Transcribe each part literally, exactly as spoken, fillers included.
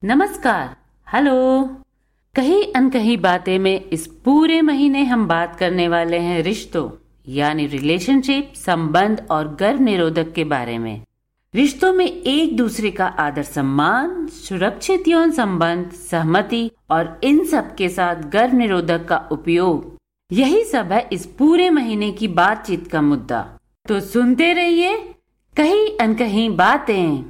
नमस्कार, हेलो। कहीं अनकहीं बातें में इस पूरे महीने हम बात करने वाले हैं रिश्तों यानी रिलेशनशिप, संबंध और गर्भ निरोधक के बारे में। रिश्तों में एक दूसरे का आदर सम्मान, सुरक्षित यौन संबंध, सहमति और इन सब के साथ गर्भ निरोधक का उपयोग, यही सब है इस पूरे महीने की बातचीत का मुद्दा। तो सुनते रहिए कहीं अनकहीं बातें।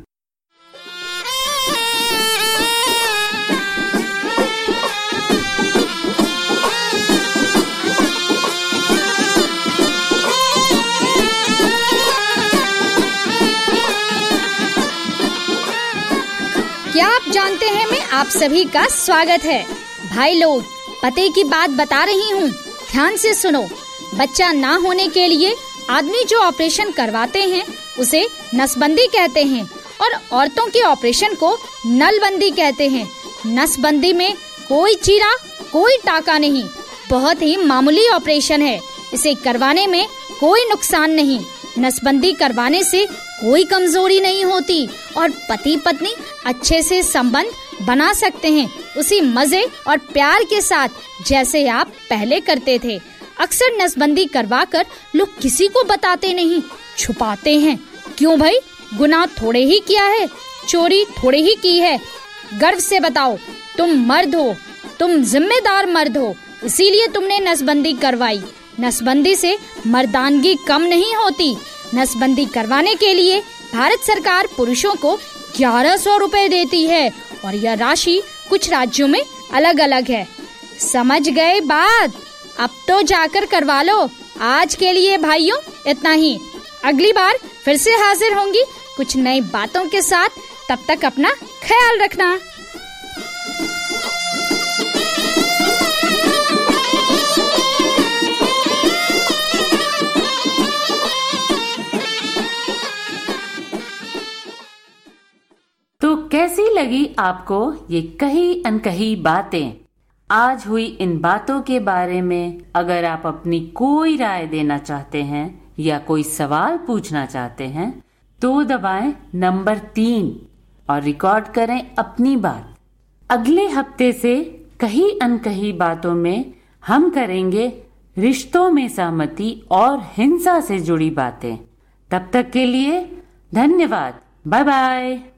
क्या आप जानते हैं मैं आप सभी का स्वागत है। भाई लोग, पते की बात बता रही हूँ, ध्यान से सुनो। बच्चा ना होने के लिए आदमी जो ऑपरेशन करवाते हैं उसे नसबंदी कहते हैं और औरतों के ऑपरेशन को नलबंदी कहते हैं। नसबंदी में कोई चीरा, कोई टाका नहीं, बहुत ही मामूली ऑपरेशन है। इसे करवाने में कोई नुकसान नहीं। नसबंदी करवाने से कोई कमजोरी नहीं होती और पति पत्नी अच्छे से संबंध बना सकते हैं, उसी मजे और प्यार के साथ जैसे आप पहले करते थे। अक्सर नसबंदी करवाकर लोग किसी को बताते नहीं, छुपाते हैं। क्यों भाई? गुनाह थोड़े ही किया है, चोरी थोड़े ही की है। गर्व से बताओ, तुम मर्द हो, तुम जिम्मेदार मर्द हो, इसीलिए तुमने नसबंदी करवाई। नसबंदी से मर्दानगी कम नहीं होती। नसबंदी करवाने के लिए भारत सरकार पुरुषों को ग्यारह सौ रुपए देती है और यह राशि कुछ राज्यों में अलग अलग है। समझ गए बात? अब तो जाकर करवा लो। आज के लिए भाइयों इतना ही। अगली बार फिर से हाजिर होंगी कुछ नई बातों के साथ। तब तक अपना ख्याल रखना। तो कैसी लगी आपको ये कहीं अनकहीं बातें? आज हुई इन बातों के बारे में अगर आप अपनी कोई राय देना चाहते हैं या कोई सवाल पूछना चाहते हैं तो दबाएं नंबर तीन और रिकॉर्ड करें अपनी बात। अगले हफ्ते से कहीं अनकहीं बातों में हम करेंगे रिश्तों में सहमति और हिंसा से जुड़ी बातें। तब तक के लिए धन्यवाद। Bye bye.